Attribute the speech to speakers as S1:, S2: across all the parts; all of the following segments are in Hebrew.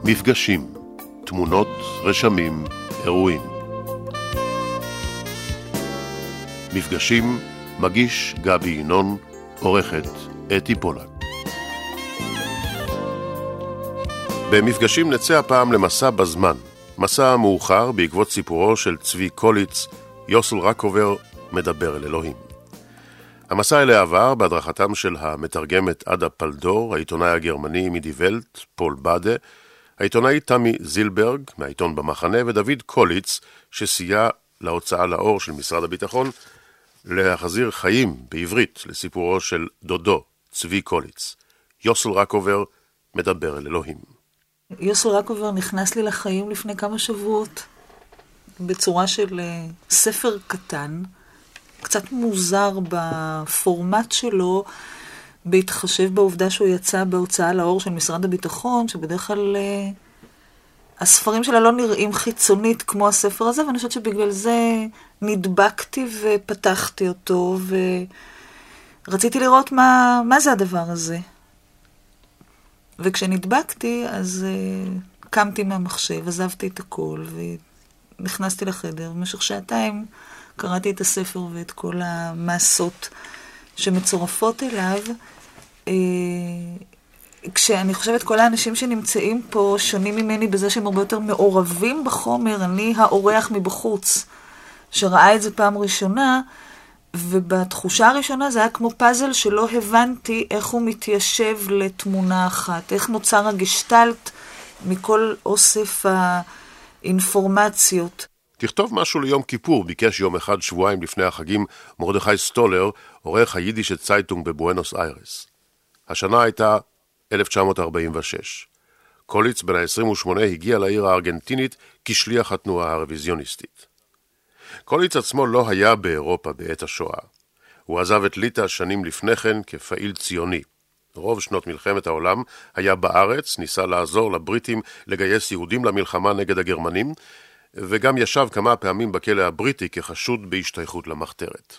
S1: מפגשים, תמונות, רשמים, אירועים. מפגשים, מגיש גבי ינון, עורכת אתי פולק. במפגשים נצא הפעם למסע בזמן, מסע מאוחר בעקבות סיפורו של צבי קוליץ, יוסל רקובר מדבר אל אלוהים. המסע אלה עבר בהדרכתם של המתרגמת עדה פלדור, העיתונאי הגרמני מדי ולט, פול בדה, העיתונאי תמי זילברג מהעיתון במחנה, ודוד קוליץ שסייע להוצאה לאור של משרד הביטחון להחזיר חיים בעברית לסיפורו של דודו צבי קוליץ. יוסל רקובר מדבר אל אלוהים.
S2: יוסל רקובר נכנס לי לחיים לפני כמה שבועות בצורה של ספר קטן, קצת מוזר בפורמט שלו, בהתחשב בעובדה שהוא יצא בהוצאה לאור של משרד הביטחון, שבדרך כלל הספרים שלה לא נראים חיצונית כמו הספר הזה, ואני חושבת שבגלל זה נדבקתי ופתחתי אותו, ורציתי לראות מה זה הדבר הזה. וכשנדבקתי, אז קמתי מהמחשב, עזבתי את הכל, ונכנסתי לחדר. במשך שעתיים קראתי את הספר ואת כל המעשות שמצורפות אליו. כשאני חושבת כל האנשים שנמצאים פה שונים ממני בזה שהם הרבה יותר מעורבים בחומר, אני האורח מבחוץ שראה את זה פעם ראשונה, ובתחושה הראשונה זה היה כמו פאזל שלא הבנתי איך הוא מתיישב לתמונה אחת, איך נוצר הגשטלט מכל אוסף האינפורמציות.
S1: תכתוב משהו ליום כיפור, ביקש יום אחד שבועיים לפני החגים מרדכי סטולר, עורך היידיש צייטונג בבואנוס איירס. השנה הייתה 1946. קוליץ בן ה-28 הגיע לעיר הארגנטינית כשליח התנועה הרוויזיוניסטית. קוליץ עצמו לא היה באירופה בעת השואה. הוא עזב את ליטא שנים לפני כן כפעיל ציוני. רוב שנות מלחמת העולם היה בארץ, ניסה לעזור לבריטים לגייס יהודים למלחמה נגד הגרמנים, וגם ישב כמה פעמים בכלא הבריטי כחשוד בהשתייכות למחתרת.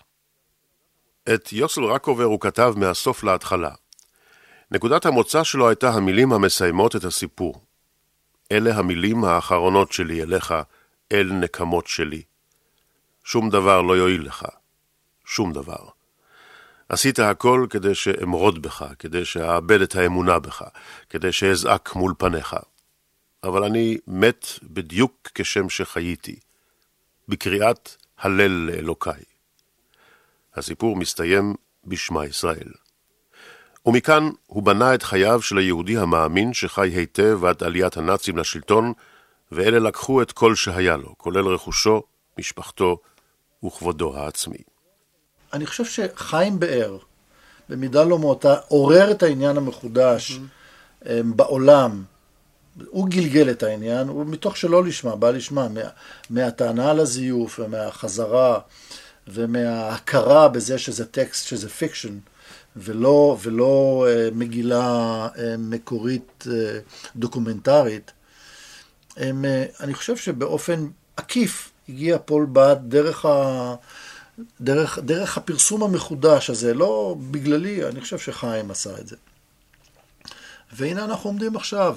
S1: את יוסל רקובר הוא כתב מהסוף להתחלה. נקודת המוצא שלו הייתה המילים המסיימות את הסיפור. אלה המילים האחרונות שלי אליך, אל נקמות שלי. שום דבר לא יועיל לך. שום דבר. עשית הכל כדי שאמרוד בך, כדי שאאבד את האמונה בך, כדי שאזעק מול פניך. אבל אני מת בדיוק כשם שחייתי, בקריאת הלל לאלוקיי. הסיפור מסתיים בשמה ישראל. ומכאן הוא בנה את חייו של היהודי המאמין שחי היטב עד עליית הנאצים לשלטון, ואלה לקחו את כל שהיה לו, כולל רכושו, משפחתו וכבודו העצמי.
S3: אני חושב שחיים באר, במידה לא מועטה, עורר את העניין המחודש בעולם. הוא גלגל את העניין, הוא מתוך שלא לשמה, בא לשמה, מהטענה על הזיוף ומהחזרה ומההכרה בזה שזה טקסט, שזה פיקשן, ולא מגילה מקורית דוקומנטרית. אני חושב שבאופן עקיף הגיע פול בד דרך הפרסום המחודש הזה, לא בגללי, אני חושב שחיים עשה את זה. והנה אנחנו עומדים עכשיו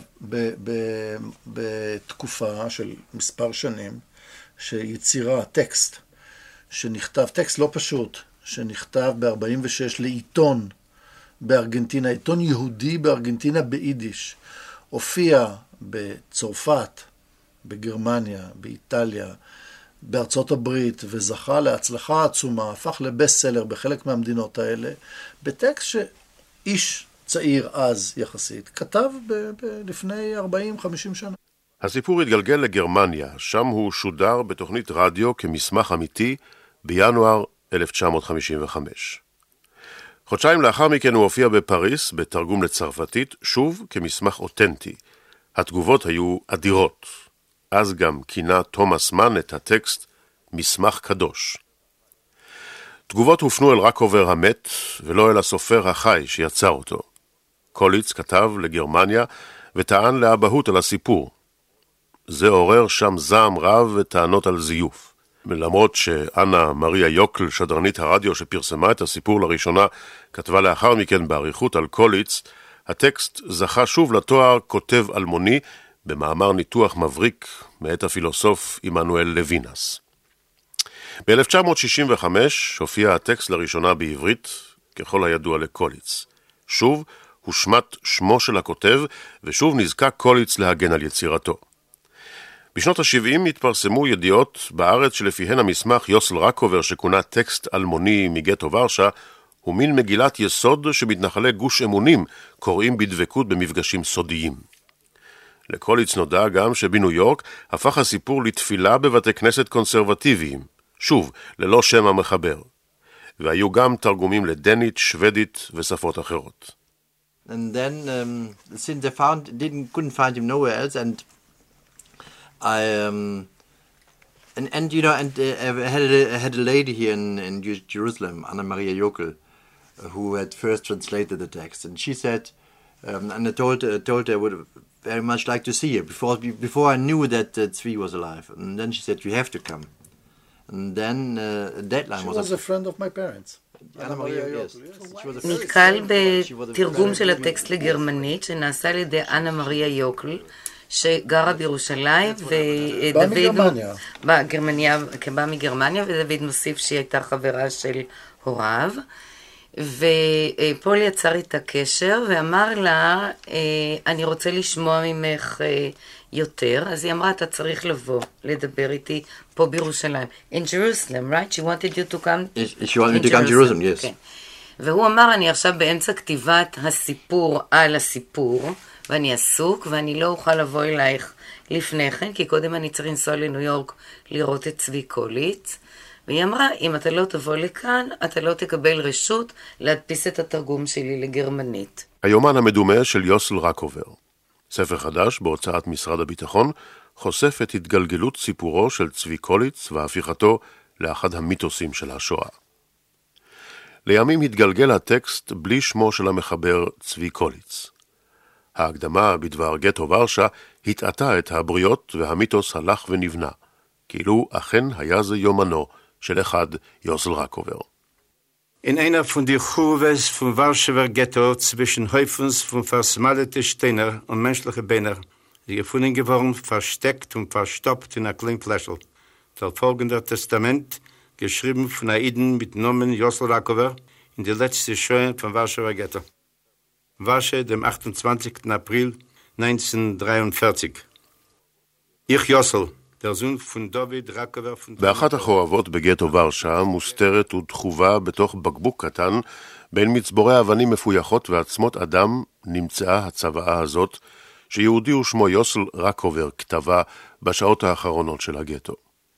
S3: בתקופה של מספר שנים, שיצירה, טקסט, שנכתב, טקסט לא פשוט, שנכתב ב-46 לעיתון בארגנטינה, עיתון יהודי בארגנטינה ביידיש, הופיע בצרפת, בגרמניה, באיטליה, בארצות הברית, וזכה להצלחה עצומה, הפך לבסט-סלר בחלק מהמדינות האלה, בטקסט שאיש צעיר אז יחסית, כתב לפני 40-50 שנה.
S1: הסיפור התגלגל לגרמניה, שם הוא שודר בתוכנית רדיו כמסמך אמיתי בינואר 1955. חודשיים לאחר מכן הוא הופיע בפריס, בתרגום לצרפתית, שוב כמסמך אותנטי. התגובות היו אדירות. אז גם כינה תומאס מן את הטקסט מסמך קדוש. תגובות הופנו אל רקובר המת, ולא אל הסופר החי שיצר אותו. קוליץ כתב לגרמניה וטען לאבהות על הסיפור. זה עורר שם זעם רב וטענות על זיוף. למרות שאנה מריה יוקל, שדרנית הרדיו שפרסמה את הסיפור לראשונה, כתבה לאחר מכן בעריכות על קוליץ, הטקסט זכה שוב לתואר כותב אלמוני, במאמר ניתוח מבריק מאת הפילוסוף עמנואל לוינס. ב-1965 הופיע הטקסט לראשונה בעברית, ככל הידוע לקוליץ. שוב הושמט שמו של הכותב, ושוב נזקק קוליץ להגן על יצירתו. בשנות ה-70 התפרסמו ידיעות בארץ שלפיהן המסמך יוסל רקובר, שכונה טקסט אלמוני מגטו ורשה, הוא מין מגילת יסוד שמתנחלי גוש אמונים קוראים בדבקות במפגשים סודיים. לקוליץ נודע גם שבניו יורק הפך הסיפור לתפילה בבתי כנסת קונסרבטיביים, שוב, ללא שם המחבר. והיו גם תרגומים לדנית, שוודית ושפות אחרות.
S4: And then, since they couldn't find him nowhere else, and I had a lady here in Jerusalem, Anna Maria Jokel, who had first translated the text, and she said, and I told her I would very much like to see her before I knew that Tzvi was alive, and then she said, "You have to come." And then a deadline was.
S3: She was a friend of my parents.
S2: נתקל בתרגום של הטקסט לגרמנית שנעשה על ידי אנה מריה יוקל, שגרה בירושלים, בא מגרמניה, ודוד מוסיף שהיא הייתה חברה של הוריו, ופול יצר איתה קשר ואמר לה, אני רוצה לשמוע ממך יותר. אז היא אמרה, אתה צריך לבוא לדבר איתי פה בירושלים. In Jerusalem, right? She wanted you to come?
S4: She wanted me to come to Jerusalem, yes.
S2: כן. והוא אמר, אני עכשיו באמצע כתיבת הסיפור על הסיפור, ואני עסוק, ואני לא אוכל לבוא אלייך לפני כן, כי קודם אני צריך לנסוע לניו יורק לראות את צבי קוליץ. והיא אמרה, אם אתה לא תבוא לכאן, אתה לא תקבל רשות להדפיס את התרגום שלי לגרמנית.
S1: היומן המדומה של יוסל רקובר. ספר חדש בהוצאת משרד הביטחון חושף את התגלגלות סיפורו של צבי קוליץ והפיכתו לאחד המיתוסים של השואה. לימים התגלגל הטקסט בלי שמו של המחבר צבי קוליץ. ההקדמה בדבר גטו ורשה התעתה את הבריות והמיתוס הלך ונבנה, כאילו אכן היה זה יומנו של אחד יוסל רקובר.
S5: In einer von die Chuves von Warschauer Ghetto zwischen Häufens von versmalete Steiner und menschliche Beiner, die gefunden geworden, versteckt und verstopft in einer Klingfläschel. Der folgende Testament, geschrieben von Aiden mit Namen Yosel Rakover, in die letzte Schöne von Warschauer Ghetto. Warschau, dem 28. April 1943. Ich Yosel, der Sohn von David Rakover von...
S1: באחת החורבות בגטו ורשה מוסתרת ודחובה בתוך בקבוק קטן בין מצבורי אבנים מפויחות ועצמות אדם נמצאה הצוואה הזאת שיהודי ושמו יוסל רקובר כתבה בשעות האחרונות של הגטו.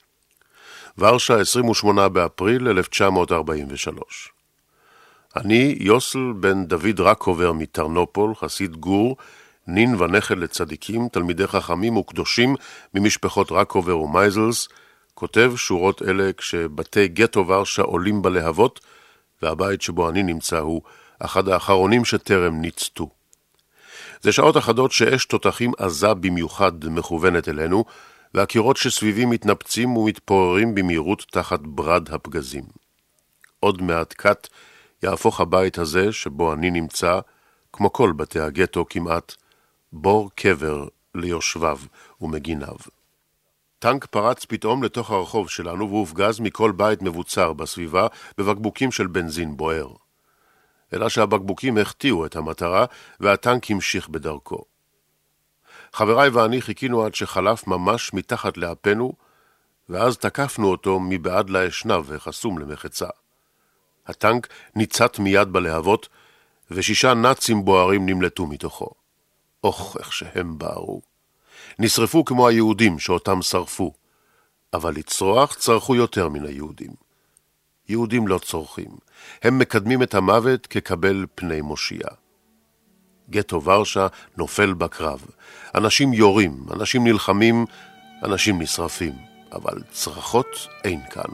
S1: ורשה 28 באפריל 1943. אני יוסל בן דוד רקובר מטרנופול, חסיד גור, נין ונכד לצדיקים, תלמידי חכמים וקדושים ממשפחות רקובר ומייזלס, כותב שורות אלה כשבתי גטו ורשה עולים בלהבות, והבית שבו אני נמצא הוא אחד האחרונים שטרם ניצתו. זה שעות אחדות שאש תותחים עזה במיוחד מכוונת אלינו, והקירות שסביבי מתנפצים ומתפוררים במהירות תחת ברד הפגזים. עוד מעט קט יהפוך הבית הזה שבו אני נמצא, כמו כל בתי הגטו כמעט, בור קבר ליושביו ומגיניו. טנק פרץ פתאום לתוך הרחוב שלנו והופגז מכל בית מבוצר בסביבה בבקבוקים של בנזין בוער. אלא שהבקבוקים החטיאו את המטרה והטנק המשיך בדרכו. חבריי ואני חיכינו עד שחלף ממש מתחת לאפנו, ואז תקפנו אותו מבעד לאשנב וחסום למחצה. הטנק ניצת מיד בלהבות, ו6 נאצים בוערים נמלטו מתוכו. אוח, איך שהם בערו. נשרפו כמו היהודים שאותם שרפו, אבל לצרוח צרכו יותר מן היהודים. יהודים לא צורכים, הם מקדמים את המוות כקבל פני מושיע. גטו ורשה נופל בקרב, אנשים יורים, אנשים נלחמים, אנשים נשרפים, אבל צרחות אין כאן.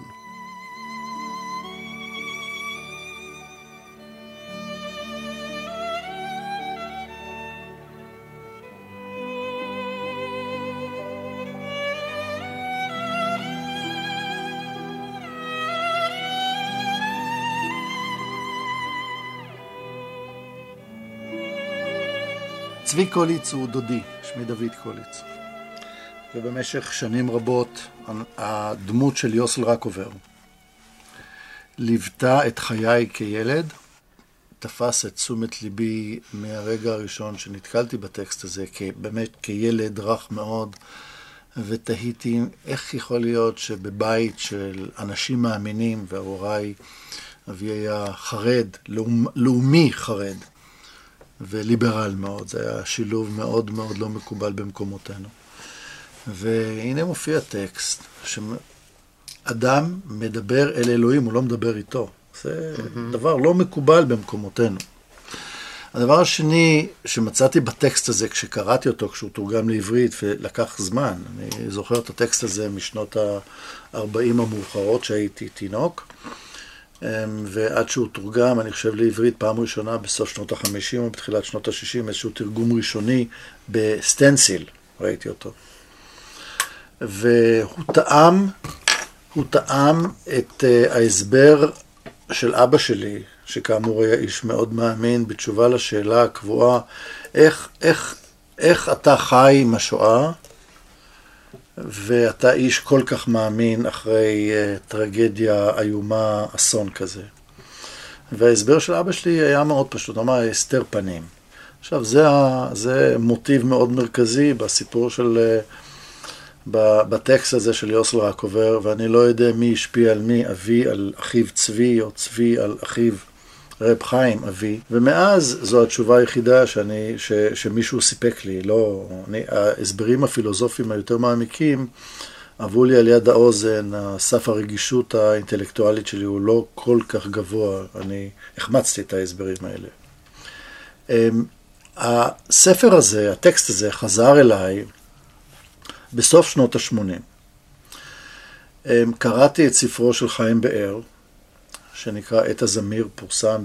S3: צבי קוליץ הוא דודי, שמי דוד קוליץ. ובמשך שנים רבות הדמות של יוסל רקובר ליוותה את חיי כילד, תפס את תשומת ליבי מהרגע הראשון שנתקלתי בטקסט הזה, באמת כילד רך מאוד, ותהיתי איך יכול להיות שבבית של אנשים מאמינים, והוריי, אבי היה חרד, לאומי חרד, וליברל מאוד, זה היה שילוב מאוד מאוד לא מקובל במקומותינו. והנה מופיע טקסט, שאדם מדבר אל אלוהים, הוא לא מדבר איתו. זה דבר לא מקובל במקומותינו. הדבר השני שמצאתי בטקסט הזה, כשקראתי אותו, כשהוא תורגם לעברית, ולקח זמן, אני זוכר את הטקסט הזה משנות ה-40 המאוחרות שהייתי תינוק, ועד שהוא תורגם, אני חושב לעברית, פעם ראשונה בסוף שנות ה-50 או בתחילת שנות ה-60, איזשהו תרגום ראשוני בסטנסיל, ראיתי אותו. והוא טעם את ההסבר של אבא שלי, שכאמור היה איש מאוד מאמין, בתשובה לשאלה הקבועה, איך אתה חי עם השואה, ואתה איש כל כך מאמין אחרי טרגדיה איומה, אסון כזה. וההסבר של אבא שלי היה מאוד פשוט, אמר, הסתר פנים. עכשיו, זה מוטיב מאוד מרכזי בסיפור של, בטקסט הזה של יוסל רקובר, ואני לא יודע מי השפיע על מי, אבי על אחיו צבי, או צבי על אחיו רב חיים, אבי. ומאז זו התשובה היחידה שמישהו סיפק לי. ההסברים הפילוסופיים היותר מעמיקים, עברו לי על יד האוזן, סף הרגישות האינטלקטואלית שלי הוא לא כל כך גבוה, אני החמצתי את ההסברים האלה. הספר הזה, הטקסט הזה, חזר אליי בסוף שנות ה-80. קראתי את ספרו של חיים באר, שנקרא עת הזמיר, פורסם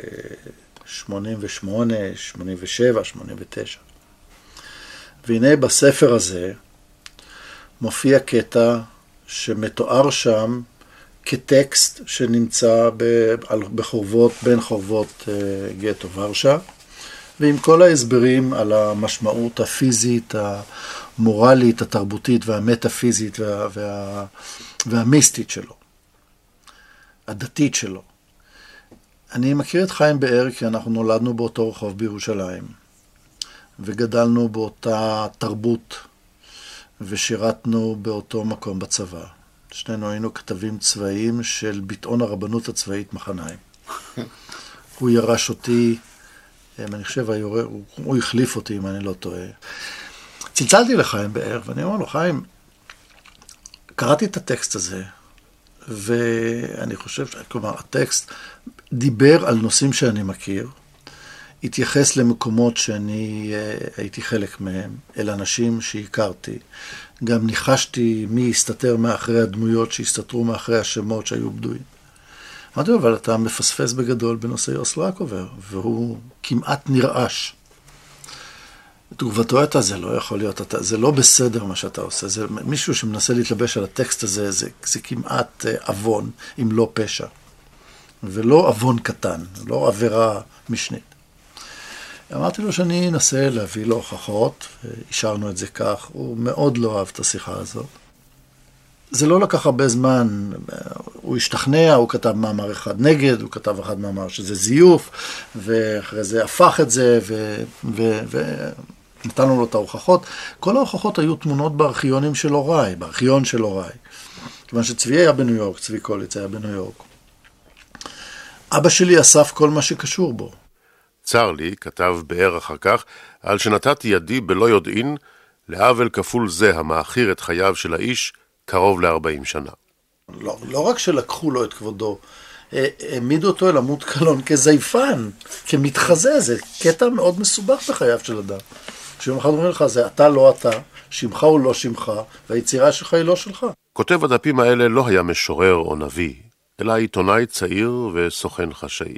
S3: ב-88, 87, 89. והנה בספר הזה מופיע קטע שמתואר שם כטקסט שנמצא בחורבות, בין חורבות גטו ורשה, ועם כל ההסברים על המשמעות הפיזית, המורלית, התרבותית והמטאפיזית והמיסטית שלו, הדתית שלו. אני מכיר את חיים באר כי אנחנו נולדנו באותו רחוב בירושלים, וגדלנו באותה תרבות, ושירתנו באותו מקום בצבא. שנינו היינו כתבים צבאיים של ביטאון הרבנות הצבאית מחניים. הוא ירש אותי, אני חושב, הוא החליף אותי אם אני לא טועה. צלצלתי לחיים באר, ואני אומר לו, חיים, קראתי את הטקסט הזה, ואני חושב, כלומר, הטקסט דיבר על נושאים שאני מכיר, התייחס למקומות שאני הייתי חלק מהם, אל אנשים שהכרתי. גם ניחשתי מי הסתתר מאחרי הדמויות שהסתתרו מאחרי השמות שהיו בדויים. אמרתי לו, אבל אתה מפספס בגדול בנושא יוסל רקובר, והוא כמעט נרעש. תגובתו הייתה, זה לא יכול להיות, זה לא בסדר מה שאתה עושה, זה מישהו שמנסה להתלבש על הטקסט הזה, זה כמעט אבון, אם לא פשע. ולא אבון קטן, לא עבירה משנית. אמרתי לו שאני אנסה להביא לו הוכחות, והשארנו את זה כך, הוא מאוד לא אהב את השיחה הזאת. זה לא לקח הרבה זמן, הוא השתכנע, הוא כתב מאמר אחד נגד, הוא כתב אחד מאמר שזה זיוף, ואחרי זה הפך את זה, ונתנו לו את ההוכחות. כל ההוכחות היו תמונות בארכיונים של הוריי, בארכיון של הוריי. כיוון שצבי היה בניו יורק, צבי קוליץ היה בניו יורק. אבא שלי אסף כל מה שקשור בו.
S1: צר לי, כתב באר אחר כך, על שנתתי ידי בלא יודעין, לעוול כפול זה המאחיר את חייו של האיש קרוב ל-40 שנה.
S3: לא רק שלקחו לו את כבודו, העמידו אותו אל עמוד קלון כזייפן, כמתחזה, זה קטע מאוד מסובך בחייו של אדם. שיום אחד אומרים לך, זה אתה לא אתה, שמך הוא לא שמך, והיצירה שלך היא לא שלך.
S1: כותב הדפים האלה לא היה משורר או נביא, אלא עיתונאי צעיר וסוכן חשאי.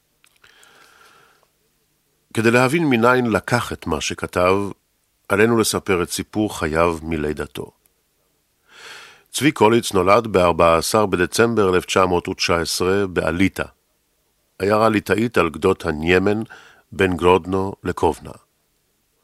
S1: כדי להבין מניין לקח את מה שכתב, עלינו לספר את סיפור חייו מלידתו. צבי קוליץ נולד ב-14 בדצמבר 1919 באליטה, עיירה ליטאית על גדות הניימן בין גרודנו לקובנה.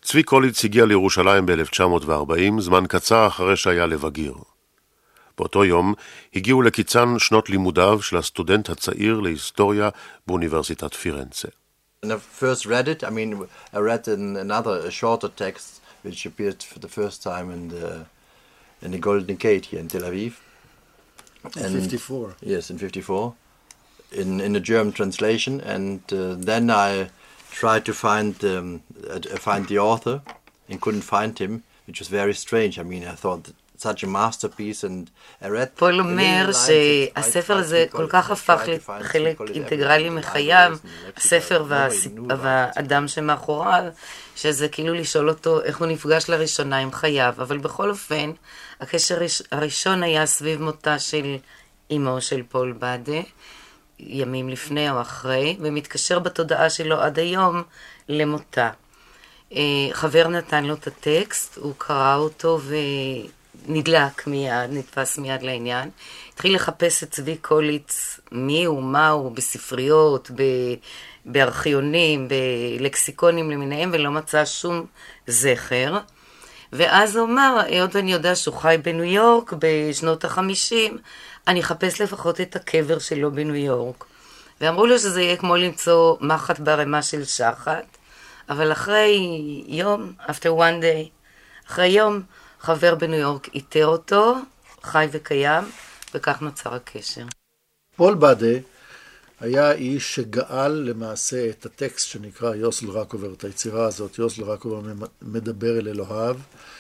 S1: צבי קוליץ הגיע לירושלים ב-1940, זמן קצר אחרי שהיה לבגיר. באותו יום הגיעו לקיצן שנות לימודיו של הסטודנט הצעיר להיסטוריה באוניברסיטת פירנצה.
S4: When I first read it, I read a shorter text which appeared for the first time in the Golden Gate here in Tel Aviv.
S3: In 54.
S4: Yes, in 54, in a German translation, and then I tried to find the author and couldn't find him, which was very strange. I thought such a masterpiece, and I read.
S6: פול אומר שהספר הזה כל כך הפך לחלק אינטגרלי מחייו, הספר והאדם שמאחוריו, שזה כאילו לשאול אותו איך הוא נפגש לראשונה עם חייו, אבל בכל אופן, הקשר הראשון היה סביב מותה של אמו של פול בדה, ימים לפני או אחרי, ומתקשר בתודעה שלו עד היום למותה. חבר נתן לו את הטקסט, הוא קרא אותו ונדלק מיד, נתפס מיד לעניין. התחיל לחפש את צבי קוליץ, מי הוא, מה הוא, בספריות, בארכיונים, בלקסיקונים למיניהם, ולא מצא שום זכר. ואז הוא אמר, היות ואני יודע שהוא חי בניו יורק בשנות ה-50, אני אחפש לפחות את הקבר שלו בניו יורק. ואמרו לו שזה יהיה כמו למצוא מחט ברמה של שחת, אבל אחרי יום, after one day, אחרי יום, חבר בניו יורק איתר אותו, חי וקיים, וכך נוצר הקשר.
S3: פול בדה היה איש שגאל למעשה את הטקסט שנקרא יוסל רקובר, את היצירה הזאת, יוסל רקובר מדבר אל אלוהיו,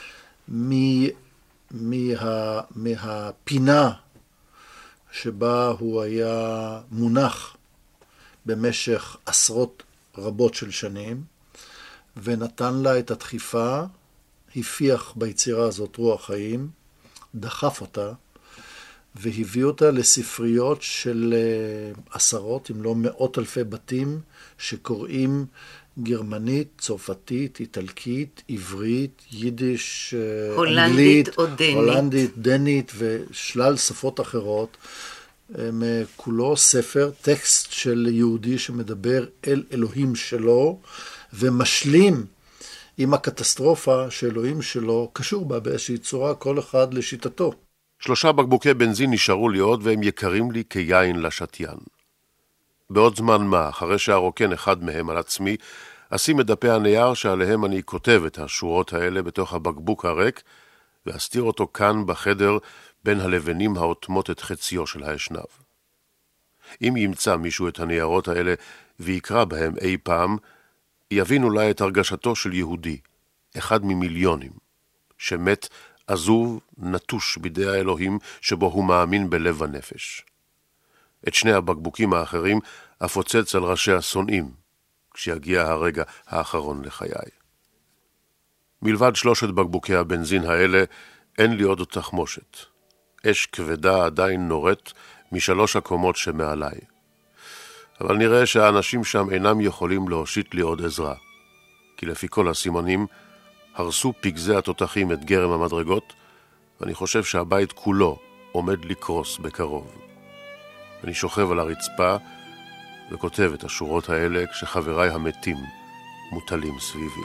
S3: מהפינה שבה הוא היה מונח במשך עשרות רבות של שנים, ונתן לה את הדחיפה, הפיח ביצירה הזאת רוח חיים, דחף אותה, והביא אותה לספריות של עשרות, אם לא מאות אלפי בתים, שקוראים גרמנית, צרפתית, איטלקית, עברית, יידיש,
S6: הולנדית
S3: אנגלית,
S6: או דנית.
S3: הולנדית, דנית ושלל שפות אחרות. כולו ספר, טקסט של יהודי שמדבר אל אלוהים שלו, ומשלים עם הקטסטרופה שאלוהים שלו קשור בה באיזושהי צורה, כל אחד לשיטתו.
S1: 3 בקבוקי בנזין נשארו לי עוד, והם יקרים לי כיין לשתיין. בעוד זמן מה, אחרי שהרוקן אחד מהם על עצמי, אשים את דפי הנייר שעליהם אני כותב את השורות האלה בתוך הבקבוק הריק, ואסתיר אותו כאן בחדר בין הלבנים האוטמות את חציו של האשנב. אם ימצא מישהו את הניירות האלה ויקרא בהם אי פעם, יבין אולי את הרגשתו של יהודי, אחד ממיליונים, שמת עזוב, נטוש בידי האלוהים שבו הוא מאמין בלב הנפש. את 2 הבקבוקים האחרים אפוצץ על ראשי השונאים, כשיגיע הרגע האחרון לחיי. מלבד 3 בקבוקי הבנזין האלה, אין לי עוד תחמושת. אש כבדה עדיין נורית מ3 הקומות שמעליי. אבל נראה שהאנשים שם אינם יכולים להושיט לי עוד עזרה, כי לפי כל הסימנים, הרסו פגזי התותחים את גרם המדרגות, ואני חושב שהבית כולו עומד לקרוס בקרוב. אני שוכב על הרצפה וכותב את השורות האלה כשחבריי המתים מוטלים סביבי.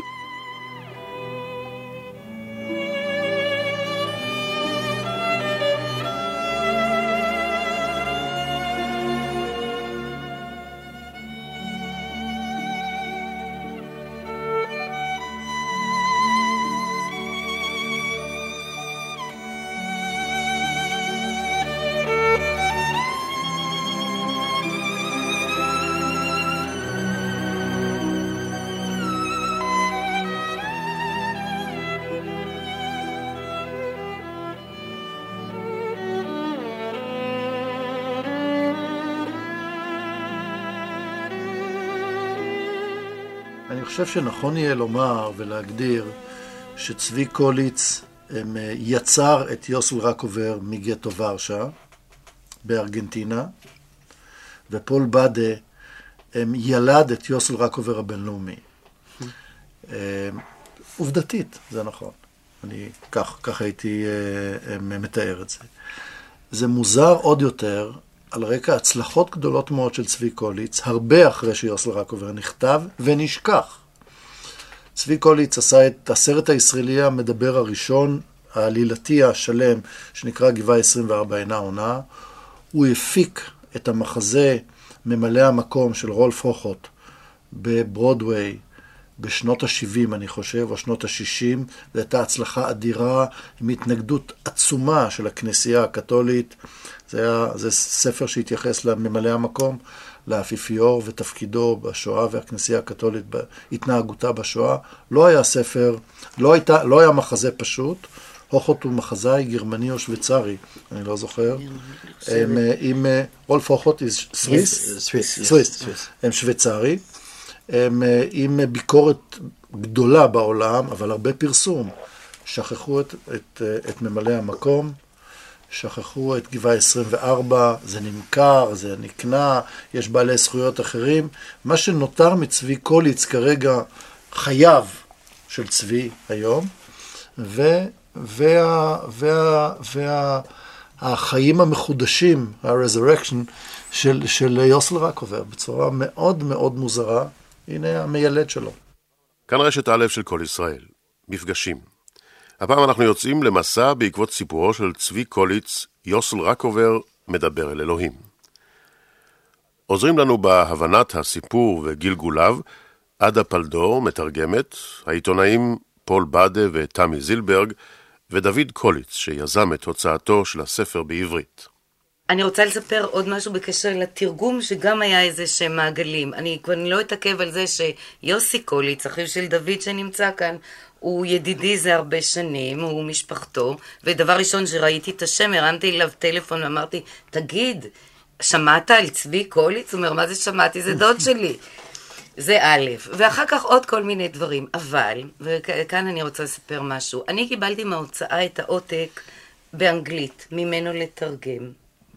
S3: אני חושב שנכון יהיה לומר ולהגדיר שצבי קוליץ יצר את יוסל רקובר מגטו ורשה בארגנטינה, ופול בדה ילד את יוסל רקובר הבינלאומי. עובדתית, זה נכון. אני כך הייתי מתאר את זה. זה מוזר עוד יותר על רקע הצלחות גדולות מאוד של צבי קוליץ, הרבה אחרי שיוסל רקובר נכתב ונשכח. צבי קוליץ עשה את הסרט הישראלי המדבר הראשון, העלילתי השלם, שנקרא גבעה 24 אינה עונה. הוא הפיק את המחזה ממלא המקום של רולף הוכות בברודוויי בשנות ה-70, אני חושב, או שנות ה-60. זו הייתה הצלחה אדירה, עם התנגדות עצומה של הכנסייה הקתולית. זה ספר שהתייחס לממלא המקום, לאפיפיור ותפקידו בשואה והכנסייה הקתולית בהתנהגותה בשואה. לא היה ספר, לא היה מחזה פשוט. הוכות הוא מחזאי גרמני או שוויצרי, אני לא זוכר. עם רולף הוכות סוויס, הם שוויצרי. עם ביקורת גדולה בעולם, אבל הרבה פרסום. שכחו את ממלא המקום, שכחו את גבעה 24, זה נמכר, זה נקנה, יש בעלי זכויות אחרים. מה שנותר מצבי קוליץ כרגע חייו של צבי היום, והחיים המחודשים, ה-resurrection של יוסל רקובר, בצורה מאוד מאוד מוזרה. הנה המיילד שלו.
S1: כאן רשת א' של כל ישראל. מפגשים. הפעם אנחנו יוצאים למסע בעקבות סיפורו של צבי קוליץ, יוסל רקובר מדבר אל אלוהים. עוזרים לנו בהבנת הסיפור וגלגוליו עדה פלדור, מתרגמת, העיתונאים פול בדה ותמי זילברג, ודוד קוליץ, שיזם את הוצאתו של הספר בעברית.
S6: אני רוצה לספר עוד משהו בקשר לתרגום, שגם היה איזה שהם מעגלים. אני כבר לא אתעכב על זה שיוסי קוליץ, אחיו של דוד שנמצא כאן, הוא ידידי זה הרבה שנים, הוא משפחתו, ודבר ראשון שראיתי את השם, הרמתי אליו טלפון ואמרתי, תגיד, שמעת על צבי קוליץ? הוא אומר, מה זה שמעתי? זה דוד שלי. זה א', ואחר כך עוד כל מיני דברים. אבל, וכאן אני רוצה לספר משהו, אני קיבלתי מההוצאה את העותק באנגלית, ממנו לתרגם.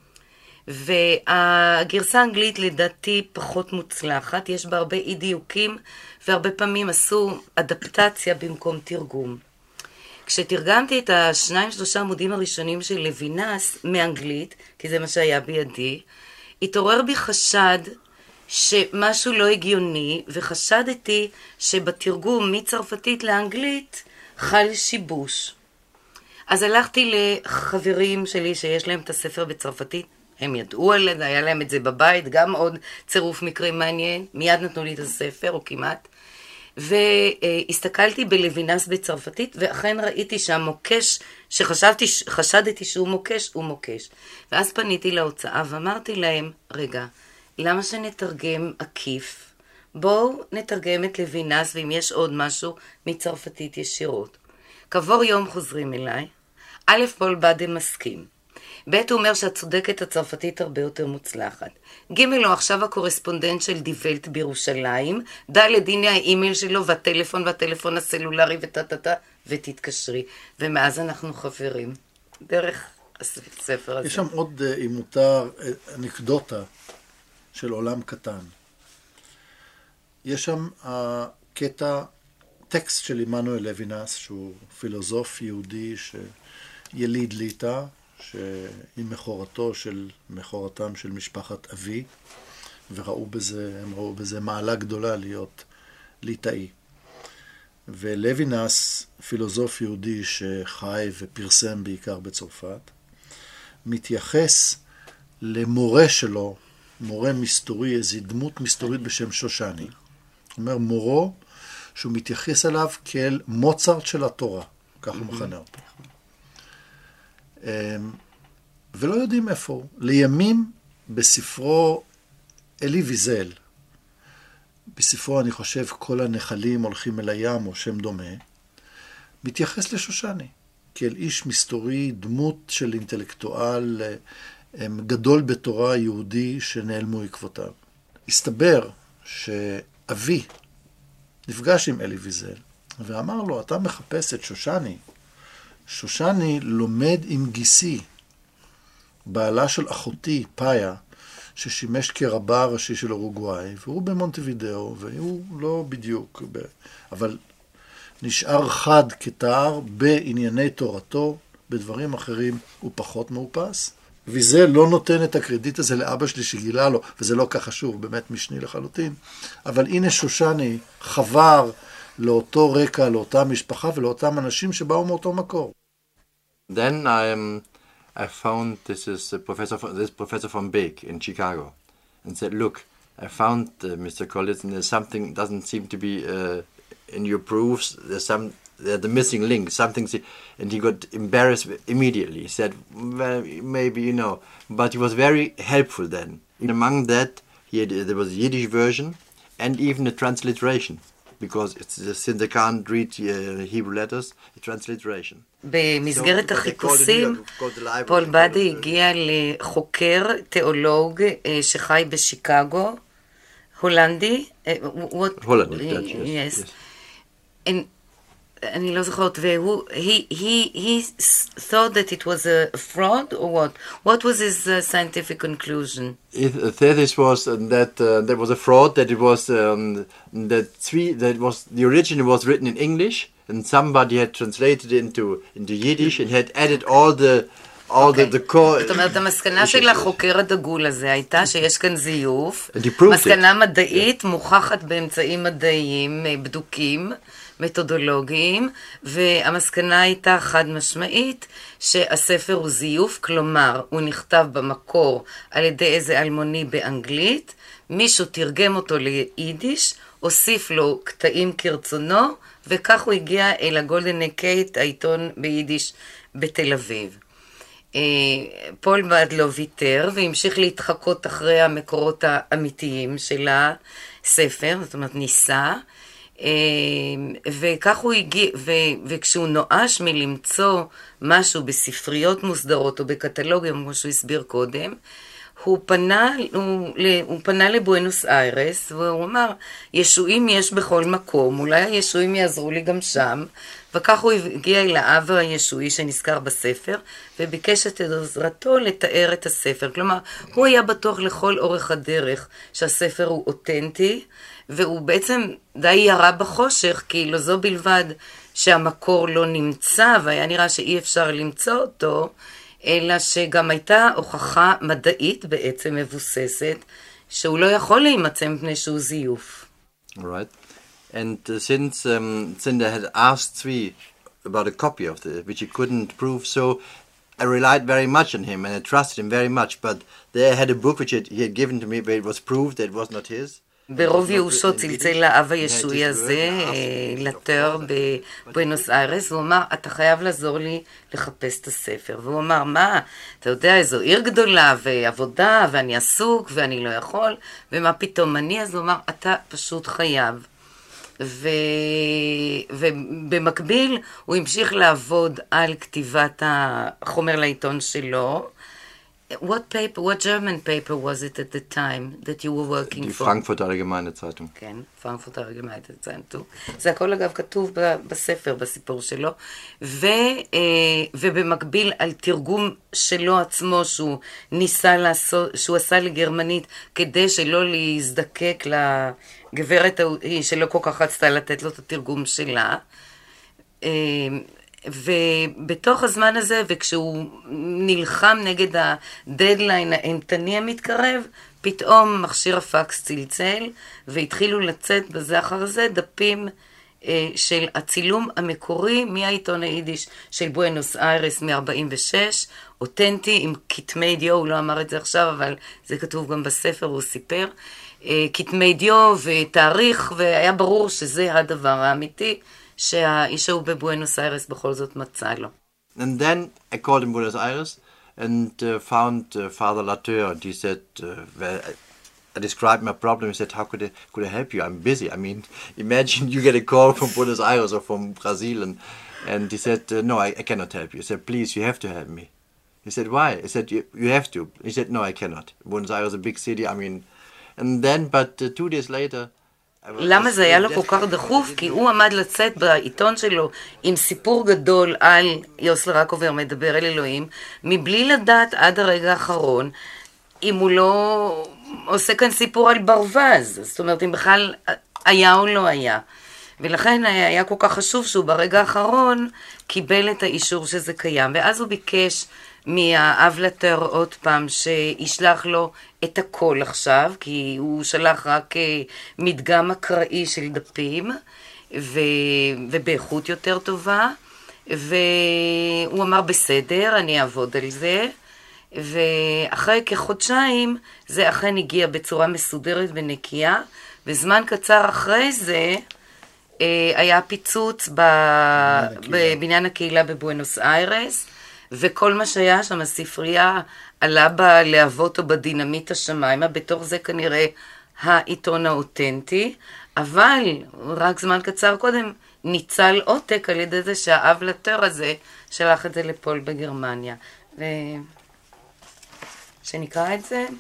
S6: והגרסה האנגלית לדעתי פחות מוצלחת, יש בה הרבה אי דיוקים, והרבה פעמים עשו אדפטציה במקום תרגום. כשתרגמתי את 2-3 עמודים הראשונים של לוינס מאנגלית, כי זה מה שהיה בידי, התעורר בי חשד שמשהו לא הגיוני, וחשדתי שבתרגום מצרפתית לאנגלית חל שיבוש. אז הלכתי לחברים שלי שיש להם את הספר בצרפתית, הם ידעו על זה, היה להם את זה בבית, גם עוד צירוף מקרים מעניין, מיד נתנו לי את הספר, או כמעט, והסתכלתי בלוינס בצרפתית, ואכן ראיתי שהמוקש, שחשדתי שהוא מוקש, הוא מוקש. ואז פניתי להוצאה ואמרתי להם, רגע, למה שנתרגם עקיף? בואו נתרגם את לוינס, ואם יש עוד משהו, מצרפתית ישירות. כעבור יום חוזרים אליי, א' פול בדה מסכים. ב' הוא אומר שהצודקת הצרפתית הרבה יותר מוצלחת. ג' הוא עכשיו הקורספונדנט של די ולט בירושלים, ד' הנה האימייל שלו והטלפון הסלולרי ותתקשרי. ומאז אנחנו חברים. דרך הספר הזה.
S3: יש שם עוד, אם מותר, אנקדוטה של עולם קטן. יש שם קטע, טקסט של עמנואל לוינס, שהוא פילוסוף יהודי שיליד ליטא, שהיא מכורתם של משפחת אבי, והם ראו בזה מעלה גדולה להיות ליטאי. ולוינס, פילוסוף יהודי שחי ופרסם בעיקר בצרפת, מתייחס למורה שלו, מורה מסתורי, איזו דמות מסתורית בשם שושני. הוא אומר מורו שהוא מתייחס אליו כאל מוצרט של התורה, כך הוא מכנה אותו. ולא יודעים איפה הוא. לימים בספרו אלי ויזל, בספרו אני חושב כל הנחלים הולכים אל הים או שם דומה, מתייחס לשושני כאל איש מסתורי, דמות של אינטלקטואל גדול בתורה יהודי שנעלמו עקבותיו. הסתבר שאבי נפגש עם אלי ויזל ואמר לו, אתה מחפש את שושני. שושני לומד עם גיסי, בעלה של אחותי, פאיה, ששימש כרבה הראשי של אורוגוואי, והוא במונטווידאו, והוא לא בדיוק, אבל נשאר חד כתער בענייני תורתו, בדברים אחרים הוא פחות מאופס. וזה לא נותן את הקרדיט הזה לאבא שלי שגילה לו, וזה לא כך חשוב, באמת משני לחלוטין. אבל הנה שושני חבר לאותו רקע, לאותה משפחה ולאותם אנשים שבאו מאותו מקור.
S4: Then I found this professor from Beek in Chicago and said, look, I found Mr. Collins and there's something doesn't seem to be in your proofs. There's the missing link, something, and he got embarrassed immediately. He said, well, maybe, you know, but he was very helpful then. And among that, there was a Yiddish version and even a transliteration, because since they can't read Hebrew letters, a transliteration.
S6: במסגרת החיפושים, פול באדי הגיע לחוקר, תיאולוג, שחי בשיקגו, הולנדי.
S4: הולנדי, yes.
S6: אני לא זוכרת, והוא, he thought that it was a fraud or what? What was his scientific conclusion?
S4: His thesis was that there was a fraud, that it was the original was written in English and somebody had translated it into Yiddish and had added all the core...
S6: זאת אומרת, המסקנה של החוקר הדגול הזה הייתה שיש כאן זיוף, מסקנה מדעית מוכחת באמצעים מדעיים בדוקים, מתודולוגיים, והמסקנה הייתה חד משמעית שהספר הוא זיוף, כלומר הוא נכתב במקור על ידי איזה אלמוני באנגלית, מישהו תרגם אותו ליידיש, הוסיף לו קטעים כרצונו, וכך הוא הגיע אל הגולדן קייט, העיתון ביידיש בתל אביב. פול באד לא ויתר והמשיך להתחקות אחרי המקורות האמיתיים של הספר, זאת אומרת ניסה, וכך הוא הגיע, וכשהוא נואש מלמצוא משהו בספריות מוסדרות או בקטלוגים, כמו שהוא הסביר קודם, הוא פנה לבואנוס איירס, והוא אמר, ישועים יש בכל מקום, אולי הישועים יעזרו לי גם שם, וכך הוא הגיע אל האב הישועי שנזכר בספר, וביקש את עזרתו לתאר את הספר. כלומר, הוא היה בטוח לכל אורך הדרך שהספר הוא אותנטי, והוא בעצם די ירה בחושך, כי לא זו בלבד שהמקור לא נמצא, והיה נראה שאי אפשר למצוא אותו, אלא שגם הייתה הוכחה מדעית בעצם מבוססת, שהוא לא יכול להימצא מפני שהוא זיוף.
S4: Right. And since Zinder had asked Zvi about a copy of it, which he couldn't prove, so I relied very much on him and I trusted him very much, but they had a book which he had given to me, but it was proved that it was not his.
S6: ברוב ייאושו צלצל לאב הישועי הזה, לתואר בבואנוס איירס, והוא אמר, אתה חייב לעזור לי לחפש את הספר. והוא אמר, מה? אתה יודע, איזו עיר גדולה ועבודה, ואני עסוק ואני לא יכול, ומה פתאום אני? אז הוא אמר, אתה פשוט חייב. ובמקביל הוא המשיך לעבוד על כתיבת החומר לעיתון שלו. What German paper was it at the time that you were working
S4: Die
S6: for?
S4: Frankfurter Allgemeine Zeitung.
S6: כן, Frankfurter Allgemeine Zeitung. זה הכל אגב כתוב בספר, בסיפור שלו. ובמקביל על תרגום שלו עצמו שהוא ניסה לעשות, שהוא עשה לגרמנית, כדי שלא להזדקק לגברת שלא כל כך רצתה לתת לו את התרגום שלה. ובתוך הזמן הזה, וכשהוא נלחם נגד הדדליין האימתני המתקרב, פתאום מכשיר הפקס צלצל, והתחילו לצאת בזה אחר זה דפים של הצילום המקורי מהעיתון היידיש של בואנוס איירס מ-46, אותנטי עם כתמי דיו, הוא לא אמר את זה עכשיו, אבל זה כתוב גם בספר, הוא סיפר, כתמי דיו ותאריך, והיה ברור שזה הדבר האמיתי, שהאיש הוא בבואנוס איירס בכל זאת מצא לו.
S4: And then I called in Buenos Aires and found Father Latour, and he said, well, I described my problem. He said, how could I help you? I'm busy. I mean, imagine you get a call from Buenos Aires or from Brazil, and he said, no, I cannot help you. He said, please, you have to help me. He said, why? He said, you have to. He said, no, I cannot. Buenos Aires is a big city. I mean, and then, but 2 days later,
S6: למה זה היה לו כל כך דחוף? כי הוא עמד לצאת בעיתון שלו עם סיפור גדול על יוסל רקובר מדבר אל אלוהים, מבלי לדעת עד הרגע האחרון אם הוא לא עושה כאן סיפור על ברווז, זאת אומרת אם בכלל היה או לא היה. ולכן היה כל כך חשוב שהוא ברגע האחרון קיבל את האישור שזה קיים, ואז הוא ביקש מהאב לטר עוד פעם שישלח לו את הכל עכשיו, כי הוא שלח רק מדגם אקראי של דפים, ובאיכות יותר טובה, והוא אמר בסדר, אני אעבוד על זה, ואחרי כחודשיים זה אכן הגיע בצורה מסודרת ונקייה, וזמן קצר אחרי זה היה פיצוץ בבניין הקהילה בבואנוס איירס, וכל מה שהיה שם, הספרייה עלה בלהבות או בדינמיט השמיימה, בתוך זה כנראה העיתון האותנטי, אבל רק זמן קצר קודם ניצל עותק על ידי זה שהאב לטר הזה שלח את זה לפול בגרמניה. שנקרא את זה?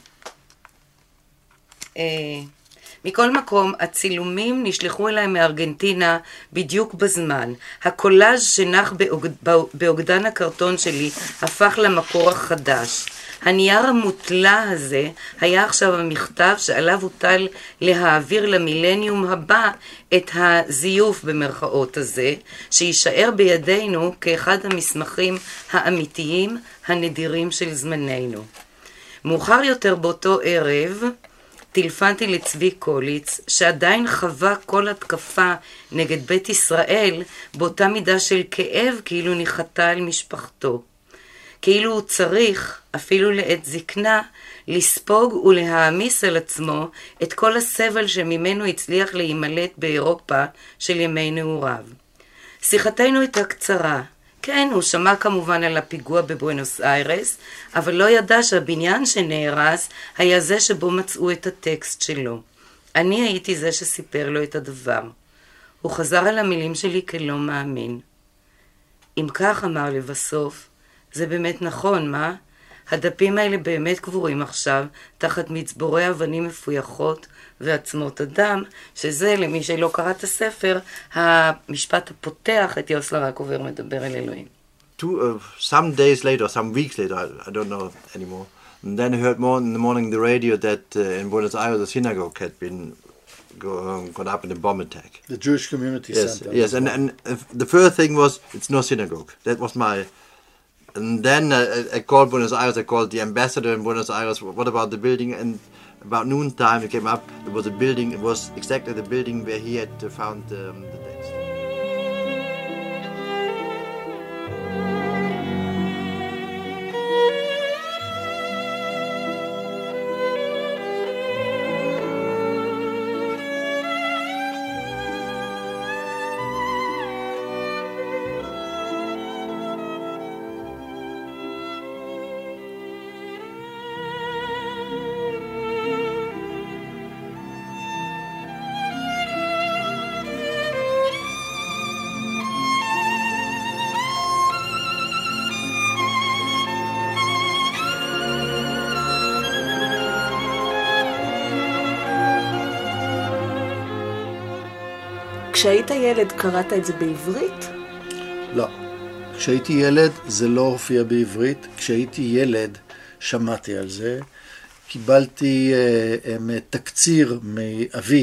S6: מכל מקום, הצילומים נשלחו אליי מארגנטינה בדיוק בזמן. הקולאז' שנח באוגדן הקרטון שלי הפך למקור החדש. הנייר המוטלה הזה היה עכשיו המכתב שעליו הוטל להעביר למילניום הבא את הזיוף במרכאות הזה, שישאר בידינו כאחד המסמכים האמיתיים הנדירים של זמננו. מאוחר יותר באותו ערב טלפנתי לצבי קוליץ, שעדיין חווה כל התקפה נגד בית ישראל באותה מידה של כאב כאילו ניחתה על משפחתו. כאילו הוא צריך, אפילו לעת זקנה, לספוג ולהעמיס על עצמו את כל הסבל שממנו הצליח להימלט באירופה של ימי נעוריו. שיחתנו הייתה קצרה. כן, הוא שמע כמובן על הפיגוע בבואנוס איירס, אבל לא ידע שהבניין שנהרס היה זה שבו מצאו את הטקסט שלו. אני הייתי זה שסיפר לו את הדבר. הוא חזר על המילים שלי כלא מאמין. אם כך, אמר לבסוף, זה באמת נכון, מה? הדפים האלה באמת קבורים עכשיו תחת מצבורי אבנים מפויחות ועצמות אדם, שזה, למי שלא קרא את הספר, המשפט הפותח את יוסלה רקובר מדבר אל אלוהים.
S4: Some days later, some weeks later, I don't know anymore, and then I heard more in the morning the radio that in Buenos Aires a synagogue had been got up in a bomb attack.
S3: The Jewish community center.
S4: Yes, and the first thing was, it's no synagogue. That was my... And then I called Buenos Aires, I called the ambassador in Buenos Aires, what about the building? And about noontime it came up, there was a building, it was exactly the building where he had found the text.
S2: כשהיית ילד קראת את זה בעברית?
S3: לא. כשהייתי ילד זה לא הופיע בעברית. כשהייתי ילד שמעתי על זה. קיבלתי תקציר מאבי,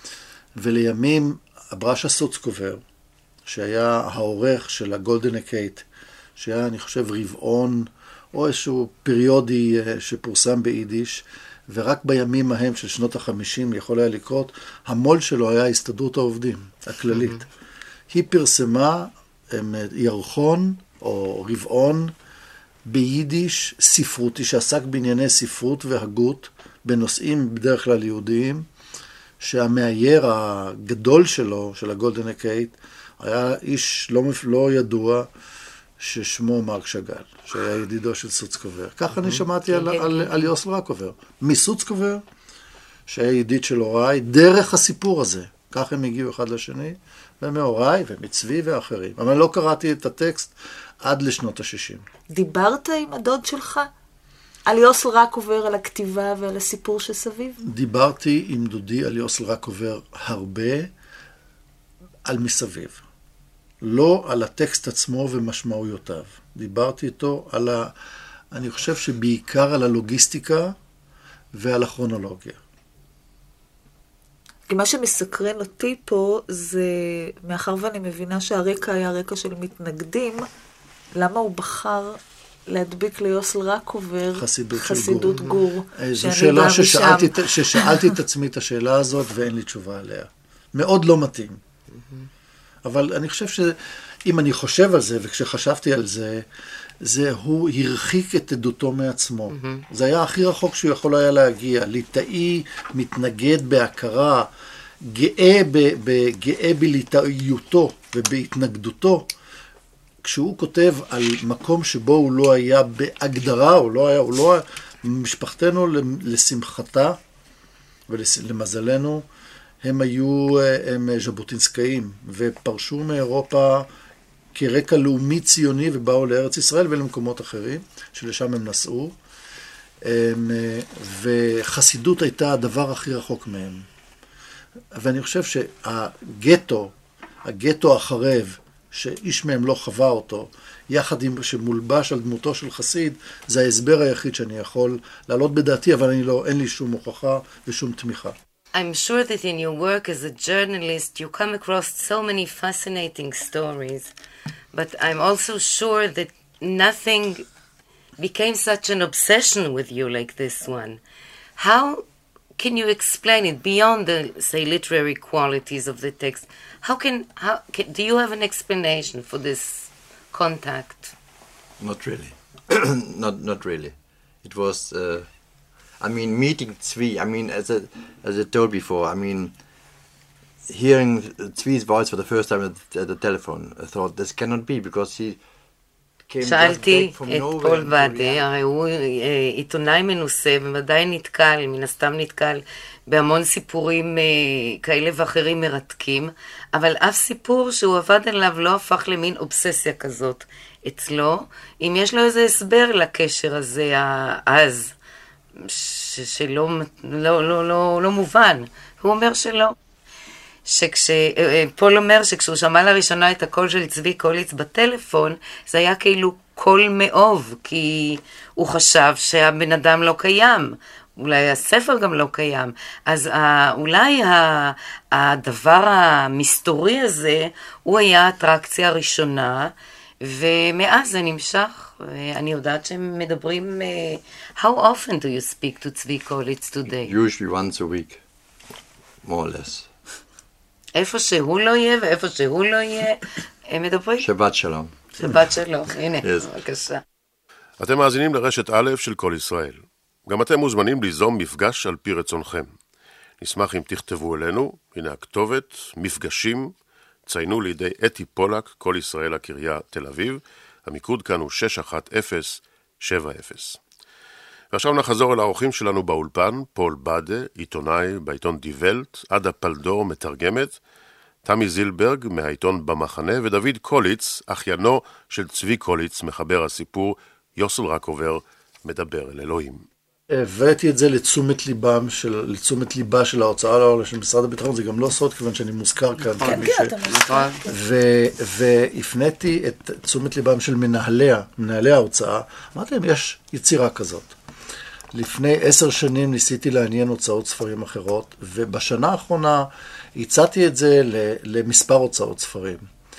S3: ולימים אברשה סוצקובר, שהיה העורך של הגולדן קייט, שהיה אני חושב רבעון או איזשהו פריודי שפורסם ביידיש, ורק בימים ההם של שנות ה-50 יכול היה לקרות, המול שלו היה הסתדרות העובדים הכללית. היא פרסמה ירחון או רבעון ביידיש ספרותי, שעסק בענייני ספרות והגות, בנושאים בדרך כלל יהודיים, שהמאייר הגדול שלו, של הגולדן קייט, היה איש לא ידוע, ששמו מרק שגל, שהיה ידידו של סוצקובר. כך אני שמעתי על יוסל רקובר. מסוצקובר, שהיה ידיד של הוריי, דרך הסיפור הזה. כך הם הגיעו אחד לשני, ומהוריי ומצבי ואחרים. אבל לא קראתי את הטקסט עד לשנות ה-60.
S2: דיברת עם הדוד שלך על יוסל רקובר, על הכתיבה ועל הסיפור שסביב?
S3: דיברתי עם דודי על יוסל רקובר הרבה, על מסביב. לא על הטקסט עצמו ומשמעויותיו. דיברתי איתו על אני חושב שבעיקר על הלוגיסטיקה ועל הכרונולוגיה.
S2: כי מה שמסקרן אותי פה זה, מאחר ואני מבינה שהרקע היה רקע של מתנגדים, למה הוא בחר להדביק ליוסל רקובר חסידות גור?
S3: זו שאלה ששאלתי את עצמי את השאלה הזאת ואין לי תשובה עליה. מאוד לא מתאים. אבל אני חושב שאם אני חושב על זה, וכשחשבתי על זה, הוא הרחיק את עדותו מעצמו. זה היה הכי רחוק שהוא יכול היה להגיע. ליטאי מתנגד בהכרה, גאה בליטאיותו ובהתנגדותו, כשהוא כותב על מקום שבו הוא לא היה בהגדרה, הוא לא היה, משפחתנו לשמחתה ולמזלנו, הם ז'בוטינסקאים, ופרשו מאירופה כרקע לאומי ציוני, ובאו לארץ ישראל ולמקומות אחרים, שלשם הם נסעו, וחסידות הייתה הדבר הכי רחוק מהם. ואני חושב שהגטו החרב, שאיש מהם לא חווה אותו, יחד עם שמולבש על דמותו של חסיד, זה ההסבר היחיד שאני יכול לעלות בדעתי, אבל אין לי שום הוכחה ושום תמיכה.
S6: I'm sure that in your work as a journalist you come across so many fascinating stories, but I'm also sure that nothing became such an obsession with you like this one. How can you explain it beyond the, say, literary qualities of the text? Do you have an explanation for this contact?
S4: Not really. Not really. It was, meeting Zvi, as I told before, hearing Zvi's voice for the first time at the telephone, I thought this cannot be, because he came
S6: שאלתי
S4: from
S6: את
S4: nowhere.
S6: פול ואדי, הרי הוא עיתונאי מנוסה, ומדי נתקל, מן הסתם נתקל, בהמון סיפורים כאלה ואחרים מרתקים, אבל אף סיפור שהוא עבד עליו לא הפך למין אובססיה כזאת אצלו, אם יש לו איזה הסבר לקשר הזה אז, שלא לא מובן. הוא אומר שלא. פול אומר שכשהוא שמע לראשונה את הקול של צבי קוליץ בטלפון, זה היה כאילו קול מאוב, כי הוא חשב שהבן אדם לא קיים. אולי הספר גם לא קיים. אז אולי הדבר המסתורי הזה, הוא היה האטרקציה הראשונה, ומאז זה נמשך. אני יודעת שהם מדברים, how often do you speak to צבי קוליץ today?
S4: Usually once a week, more or less.
S6: איפה שהוא לא יהיה ואיפה שהוא לא יהיה, הם מדברים?
S4: שבת שלום.
S6: שבת שלום, הנה, בבקשה.
S1: אתם מאזינים לרשת א' של כל ישראל. גם אתם מוזמנים ליזום מפגש על פי רצונכם. נשמח אם תכתבו אלינו, הנה הכתובת, מפגשים, ציינו לידי אתי פולק, כל ישראל הקריה תל אביב, המיקוד כאן הוא 61070. ועכשיו נחזור אל האורחים שלנו באולפן, פול בדה, עיתונאי בעיתון די ולט, עדה פלדור מתרגמת, תמי זילברג מהעיתון במחנה, ודוד קוליץ, אחיינו של צבי קוליץ, מחבר הסיפור, יוסל רקובר, מדבר אל אלוהים.
S3: הבאתי את זה לתשומת ליבה של ההוצאה לאור של משרד הביטחון, זה גם לא סוד כיוון שאני מוזכר כאן.
S2: כן, אתה מוזכר.
S3: והפניתי את תשומת ליבם של מנהלי ההוצאה, אמרתי להם, יש יצירה כזאת. לפני 10 שנים ניסיתי לעניין הוצאות ספרים אחרות, ובשנה האחרונה הצעתי את זה למספר הוצאות ספרים.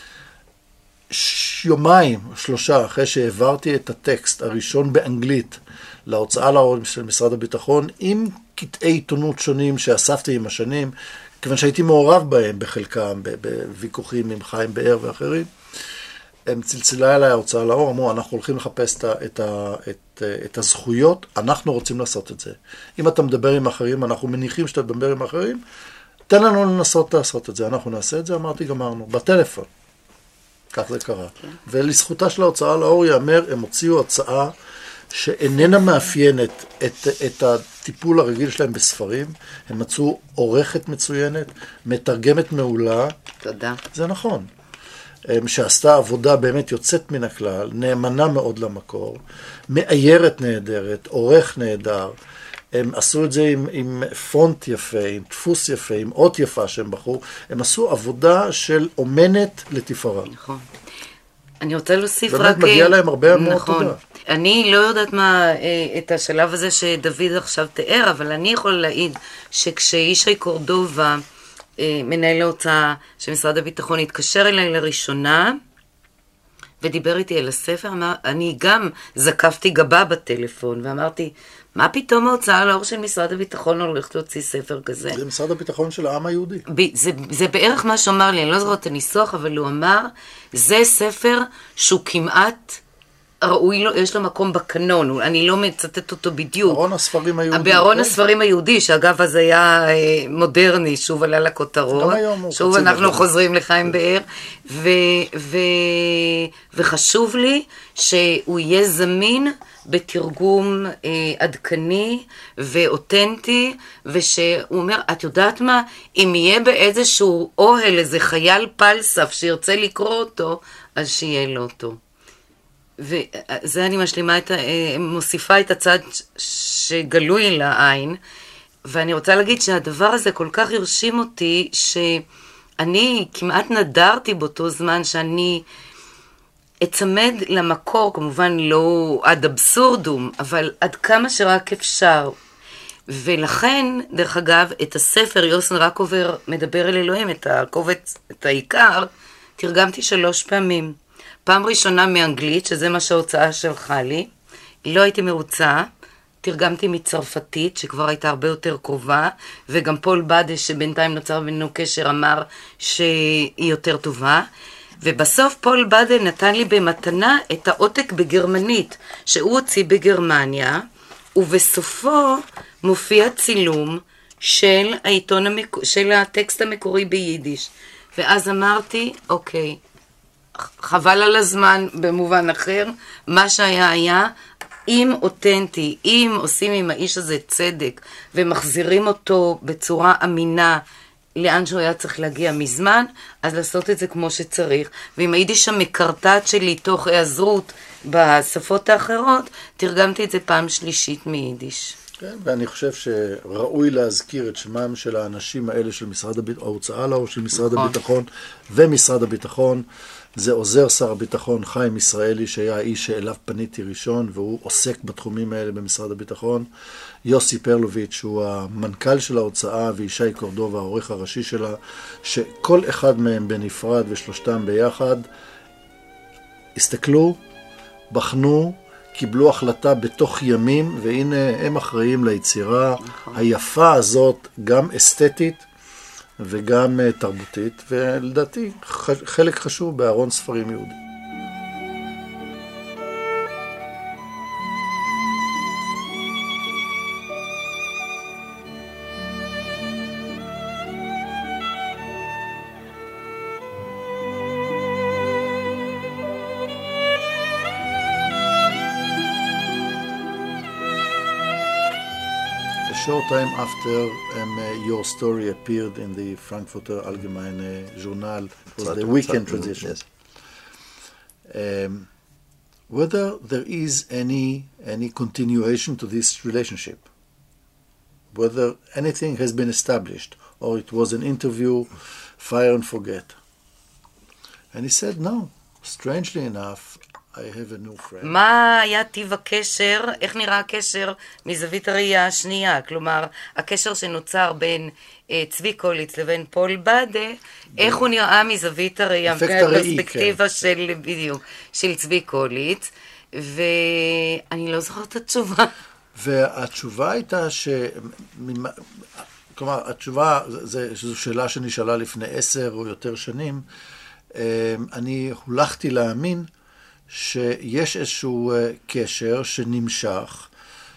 S3: 2-3 אחרי שהעברתי את הטקסט הראשון באנגלית להוצאה לאור של משרד הביטחון, עם קטעי עיתונות שונים שאספתי עם השנים, כיוון שהייתי מעורב בהם בחלקם, בוויכוחים עם חיים באר ואחרים, הם צלצלה אליי ההוצאה לאור, אמרו, אנחנו הולכים לחפש את הזכויות, אנחנו רוצים לעשות את זה. אם אתה מדבר עם אחרים, אנחנו מניחים שאתה מדבר עם אחרים, תן לנו לנסות לעשות את זה, אנחנו נעשה את זה, אמרתי, גמרנו, בטלפון. כך זה קרה. ולזכותה של ההוצאה לאור יאמר, הם הוציאו הצעה שאיננה מאפיינת את הטיפול הרגיל שלהם בספרים, הם מצאו עורכת מצוינת, מתרגמת מעולה.
S6: תודה.
S3: זה נכון. שעשתה עבודה באמת יוצאת מן הכלל, נאמנה מאוד למקור, מאיירת נהדרת, עורך נהדר, הם עשו את זה עם פונט יפה, עם דפוס יפה, עם אות יפה שהם בחרו, הם עשו עבודה של אומנת לתפארה.
S6: נכון. אני רוצה להוסיף
S3: באמת
S6: רק...
S3: באמת מגיע להם הרבה מאוד תודה.
S6: אני לא יודעת את השלב הזה שדוד עכשיו תיאר, אבל אני יכול להעיד שכשישי קורדובה, מנהל ההוצאה של משרד הביטחון, התקשר אליי לראשונה, ודיבר איתי על הספר, אני גם זקפתי גבה בטלפון, ואמרתי, מה פתאום ההוצאה לאור של משרד הביטחון הולכת להוציא ספר כזה?
S3: זה משרד הביטחון של העם היהודי.
S6: זה בערך מה שאומר לי, אני לא זוכרת את הניסוח, אבל הוא אמר, זה ספר שהוא כמעט ראוי לו, יש לו מקום בקנון, אני לא מצטט אותו בדיוק.
S3: בארון הספרים היהודי.
S6: בארון הספרים היהודי, שאגב אז היה מודרני, שוב עלה לכותרות, שוב אנחנו חוזרים לחיים באר, וחשוב לי שהוא יהיה זמין בתרגום עדכני ואותנטי, ושהוא אומר, את יודעת מה, אם יהיה באיזשהו אוהל, איזה חייל פלסף שירצה לקרוא אותו, אז שיהיה לו אותו. וזה אני משלימה מוסיפה את הצד שגלוי לעין, ואני רוצה להגיד שהדבר הזה כל כך הרשים אותי, שאני כמעט נדרתי באותו זמן שאני אצמד למקור, כמובן לא עד אבסורדום, אבל עד כמה שרק אפשר. ולכן, דרך אגב, את הספר יוסן רקובר מדבר אל אלוהים, את הקובץ, את העיקר, תרגמתי 3 פעמים. פעם ראשונה מאנגלית, שזה מה שההוצאה שלחה לי, לא הייתי מרוצה, תרגמתי מצרפתית, שכבר הייתה הרבה יותר קרובה, וגם פול בדה, שבינתיים נוצר בינינו קשר, אמר שהיא יותר טובה, ובסוף פול בדה נתן לי במתנה את העותק בגרמנית, שהוא הוציא בגרמניה, ובסופו מופיע צילום של של הטקסט המקורי ביידיש. ואז אמרתי, אוקיי, חבל על הזמן במובן אחר, מה שהיה היה, אם אותנטי, אם עושים עם האיש הזה צדק, ומחזירים אותו בצורה אמינה, לאן שהוא היה צריך להגיע מזמן, אז לעשות את זה כמו שצריך. ואם היידיש המקרטט שלי תוך היעזרות בשפות האחרות, תרגמתי את זה פעם שלישית מיידיש.
S3: כן, ואני חושב שראוי להזכיר את שמם של האנשים האלה של ההוצאה לאור של משרד הביטחון ומשרד הביטחון. זה עוזר שר הביטחון חיים ישראלי, שהיה האיש שאליו פניתי ראשון, והוא עוסק בתחומים האלה במשרד הביטחון. יוסי פרלוביץ' הוא המנכ"ל של ההוצאה, וישי קורדובה, העורך הראשי שלה, שכל אחד מהם בנפרד ושלושתם ביחד הסתכלו, בחנו, קיבלו החלטה בתוך ימים, והנה הם אחראים ליצירה היפה הזאת, גם אסתטית וגם תרבותית, ולדעתי חלק חשוב בארון ספרים יהודי. A short time after your story appeared in the Frankfurter Allgemeine Journal, it was the weekend transition.
S4: Yes.
S3: Whether there is any continuation to this relationship, whether anything has been established, or it was an interview, fire and forget. And he said, no, strangely enough, I have a new friend.
S6: מה היה טיב הקשר, איך נראה הקשר מזווית הראייה השנייה? כלומר, הקשר שנוצר בין צבי קוליץ לבין פול בדה, איך הוא נראה מזווית הראייה, בפרספקטיבה של, בדיוק, של צבי קוליץ, ואני לא זוכרת את התשובה.
S3: והתשובה הייתה כלומר, התשובה, זו שאלה שנשאלה לפני 10 או יותר שנים, אני הולכתי להאמין שיש איזשהו קשר שנמשך,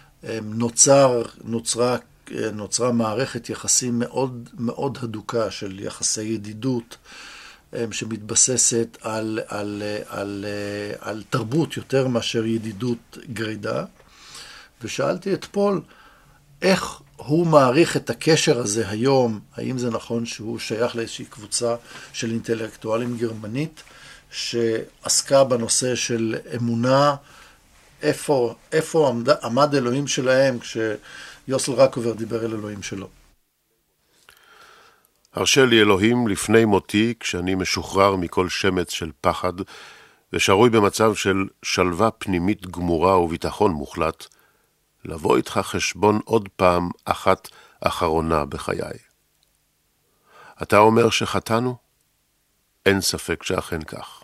S3: נוצרה מערכת יחסים מאוד מאוד הדוקה של יחסי ידידות, שמתבססת על תרבות יותר מאשר ידידות גרידה, ושאלתי את פול איך הוא מעריך את הקשר הזה היום, האם זה נכון שהוא שייך לאיזושהי קבוצה של אינטלקטואלים גרמנית, שעסקה בנושא של אמונה, איפה עמד אלוהים שלהם כשיוסל רקובר דיבר אל אלוהים שלו.
S1: הרשה לי אלוהים לפני מותי, כשאני משוחרר מכל שמץ של פחד, ושרוי במצב של שלווה פנימית גמורה וביטחון מוחלט, לבוא איתך חשבון עוד פעם אחת אחרונה בחיי. אתה אומר שחטאנו? אין ספק שאכן כך.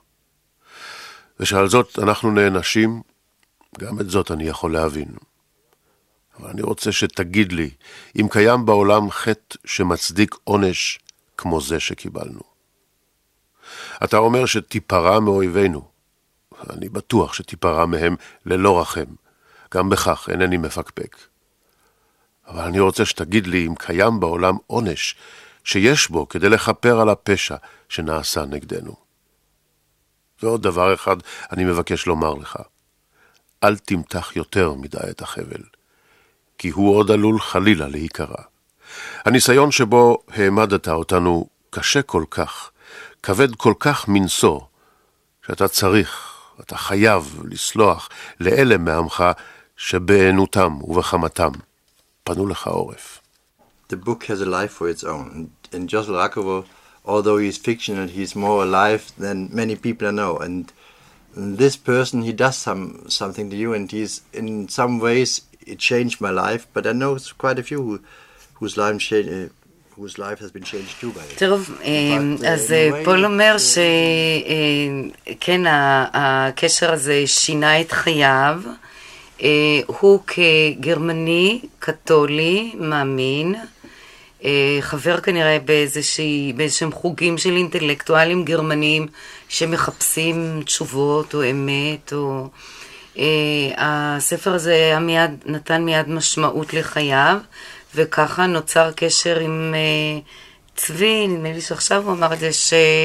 S1: ושעל זאת אנחנו נענשים, גם את זאת אני יכול להבין. אבל אני רוצה שתגיד לי, אם קיים בעולם חטא שמצדיק עונש כמו זה שקיבלנו. אתה אומר שתיפרע מאויבינו. אני בטוח שתיפרע מהם ללא רחם. גם בכך אינני מפקפק. אבל אני רוצה שתגיד לי אם קיים בעולם עונש שיש בו כדי לכפר על הפשע שנעשה נגדנו. ועוד דבר אחד אני מבקש לומר לך. אל תמתח יותר מדי את החבל, כי הוא עוד עלול חלילה להיקרע. הניסיון שבו העמדת אותנו קשה כל כך, כבד כל כך מנסו, שאתה צריך, אתה חייב לסלוח לאלה מעמך שבענותם ובחמתם פנו לך עורף.
S4: The book has a life for its own. And Yossel Rakover, although he's fictional, he's more alive than many people know. And this person, he does something to you, and he's in some ways it changed my life. But I know quite a few whose life has been changed too by it.
S6: טוב, אז פול אומר שכן, הקשר הזה שינה את חייו. הוא כגרמני, קתולי, מאמין, חבר כנראה באיזשהם חוגים של אינטלקטואלים גרמנים שמחפשים תשובות או אמת, או הספר הזה נתן מיד משמעות לחייו, וככה נוצר קשר עם צבי. נדמה לי שעכשיו הוא אמר את זה,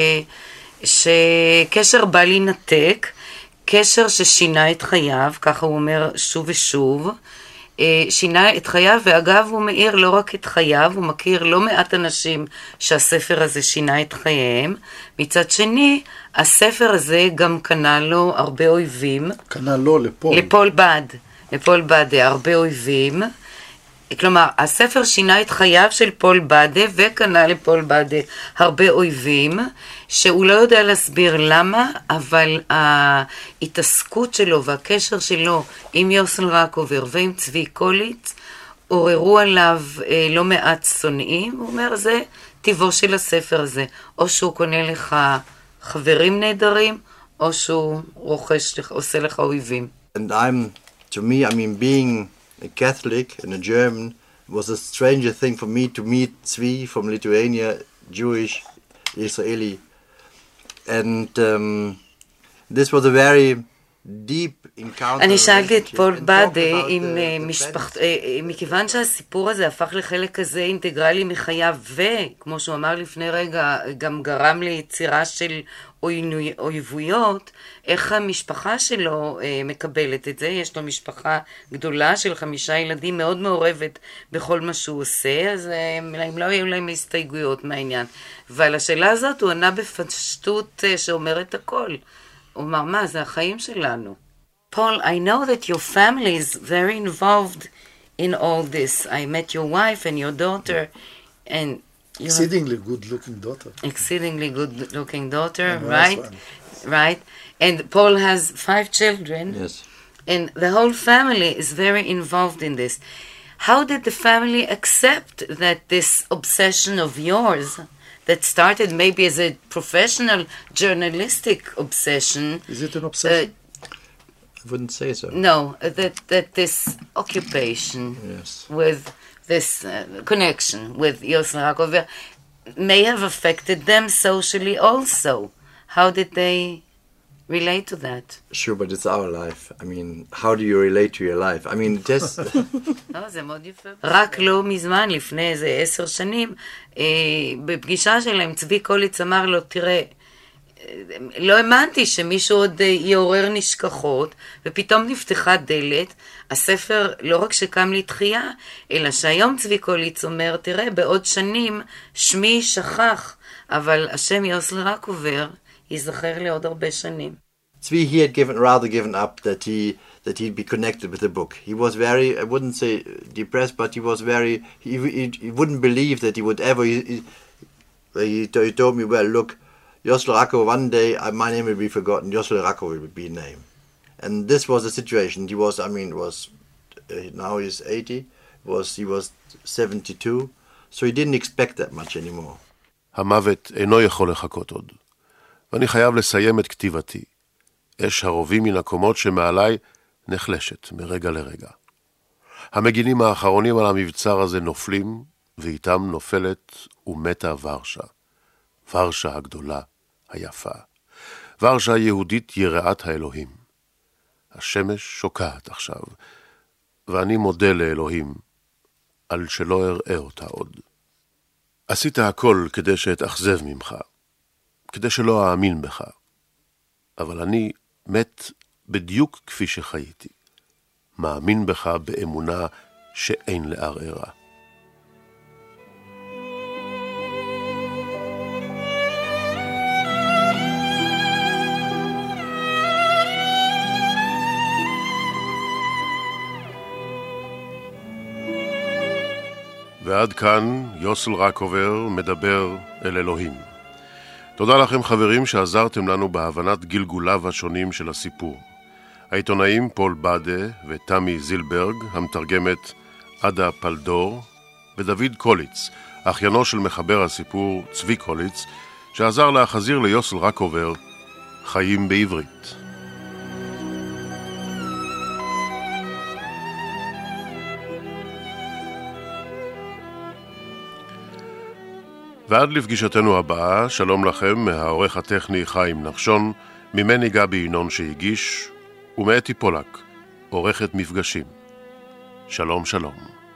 S6: שקשר בא להינתק, קשר ששינה את חייו, ככה הוא אומר שוב ושוב, שינה את חייו, ואגב הוא מאיר לא רק את חייו, הוא מכיר לא מעט אנשים שהספר הזה שינה את חייהם. מצד שני, הספר הזה גם קנה לו הרבה אויבים.
S3: קנה לו,
S6: לפול בדה, הרבה אויבים. כלומר, הספר שינה את חייו של פול בדה, וקנה לפול בדה הרבה אויבים, שהוא לא יודע להסביר למה, אבל ההתעסקות שלו והקשר שלו עם יוסל רקובר ועם צבי קוליץ, עוררו עליו לא מעט שונאים. הוא אומר, זה טבעו של הספר הזה. או שהוא קונה לך חברים נהדרים, או שהוא עושה לך אויבים.
S4: And to me, being a Catholic and a German was a stranger thing for me to meet Zvi from Lithuania, Jewish, Israeli. And this was a very deep encounter.
S6: אני שאלתי את פול בדה מכיוון שהסיפור הזה הפך לחלק כזה אינטגרלי מחייו, וכמו שהוא אמר לפני רגע, גם גרם ליצירה של אויבויות, איך המשפחה שלו מקבלת את זה. יש לו משפחה גדולה של 5 ילדים, מאוד מעורבת בכל מה שהוא עושה, אז הם לא היו להם הסתייגויות מהעניין. ועל השאלה הזאת הוא ענה בפשטות שאומרת הכל. הוא אמר, מה, זה החיים שלנו. Paul, I know that your family is very involved in all this. I met your wife and your daughter, and
S3: exceedingly good-looking daughter.
S6: Exceedingly good-looking daughter, right? Right. And Paul has 5 children.
S4: Yes.
S6: And the whole family is very involved in this. How did the family accept that this obsession of yours, that started maybe as a professional journalistic obsession.
S3: Is it an obsession?
S4: I wouldn't say so.
S6: No, that this occupation with this connection with Yossel Rakover may have affected them socially also. How did they relate to that?
S4: Sure, but it's our life. How do you relate to your life? Just...
S6: זה מאוד יפה. רק לא מזמן, לפני איזה 10 שנים, בפגישה שלהם, צבי קוליץ אמר לו, תראה, לא האמנתי שמישהו עוד יעורר נשכחות, ופתאום נפתחה דלת. הספר לא רק שקם לתחייה, אלא שהיום צבי קוליץ אומר, תראה, בעוד שנים שמי שכח, אבל השם יוסל רקובר ייזכר לעוד הרבה שנים.
S4: Zvi, he had rather given up that he'd be connected with the book. He was very, I wouldn't say depressed, but he was very, he wouldn't believe that he would ever, he told me, well, look, Yossel Rakover, one day my name will be forgotten, Yossel Rakover will be named. And this was the situation. He was, now he's 80, he was 72, so he didn't expect that much anymore.
S1: המוות אינו יכול לחכות עוד, ואני חייב לסיים את כתיבתי. אש הרובים מן הקומות שמעליי נחלשת מרגע לרגע. המגינים האחרונים על המבצר הזה נופלים, ואיתם נופלת ומתה ורשה. ורשה הגדולה, היפה. ורשה היהודית יראת האלוהים. השמש שוקעת עכשיו, ואני מודה לאלוהים על שלא אראה אותה עוד. עשית הכל כדי שאתאכזב ממך, כדי שלא אאמין בך, אבל אני מת בדיוק כפי שחייתי, מאמין בך באמונה שאין לערערה. ועד כאן יוסל רקובר מדבר אל אלוהים. תודה לכם חברים שעזרתם לנו בהבנת גלגוליו השונים של הסיפור. העיתונאים פול בדה ותמי זילברג, המתרגמת עדה פלדור, ודוד קוליץ, אחיינו של מחבר הסיפור צבי קוליץ, שעזר להחזיר ליוסל רקובר חיים בעברית. ועד לפגישתנו הבאה, שלום לכם מהעורך הטכני חיים נחשון, ממני גבי ינון שהגיש, ומאתי פולק, עורכת מפגשים. שלום שלום.